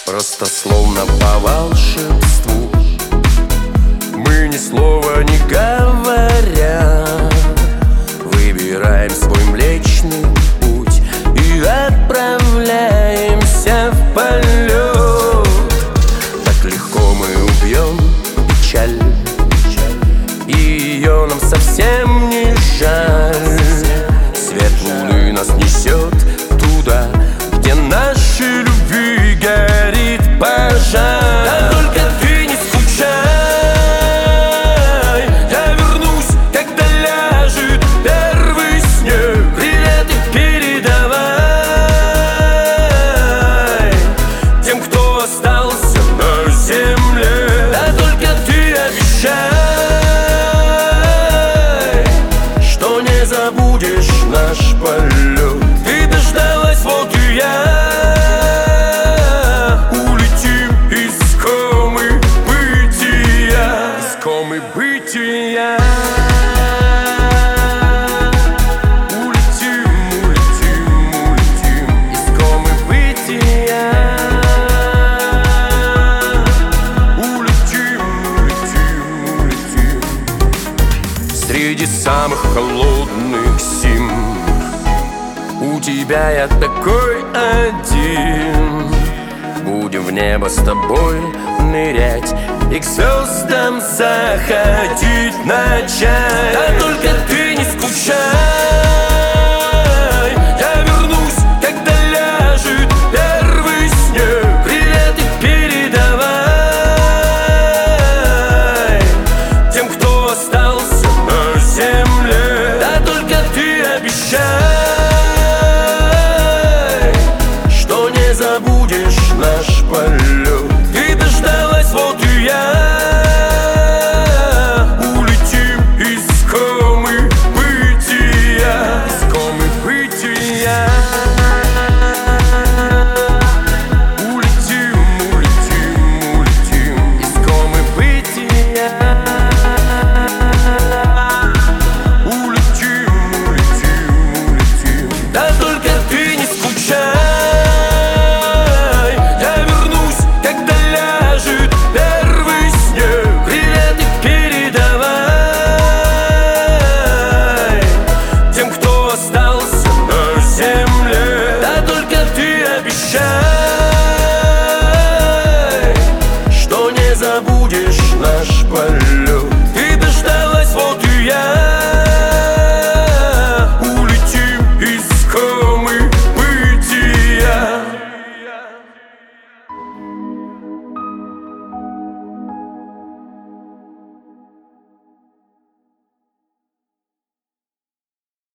Просто словно по волшебству, мы ни слова не говоря выбираем свой млечный путь и отправляемся в полет. Так легко мы убьем печаль, и ее нам совсем не жаль. Свет луны нас несет туда, где нашей любви горит пожар. Да только ты не скучай, я вернусь, когда ляжет первый снег. Привет и передавай тем, кто остался на земле. Да только ты обещай, что не забудешь наш полет. Ты дождалась, вот и я. Улетим из комы бытия, из комы бытия. Улетим, улетим, улетим из комы бытия. Улетим, улетим, улетим. Среди самых холодных зим у тебя я такой один. Будем в небо с тобой нырять и к звездам заходить начать. Да только ты не скучай, я вернусь, когда ляжет первый снег. Привет и передавай тем, кто остался на земле. Да только ты обещай, что не забудешь наш полет.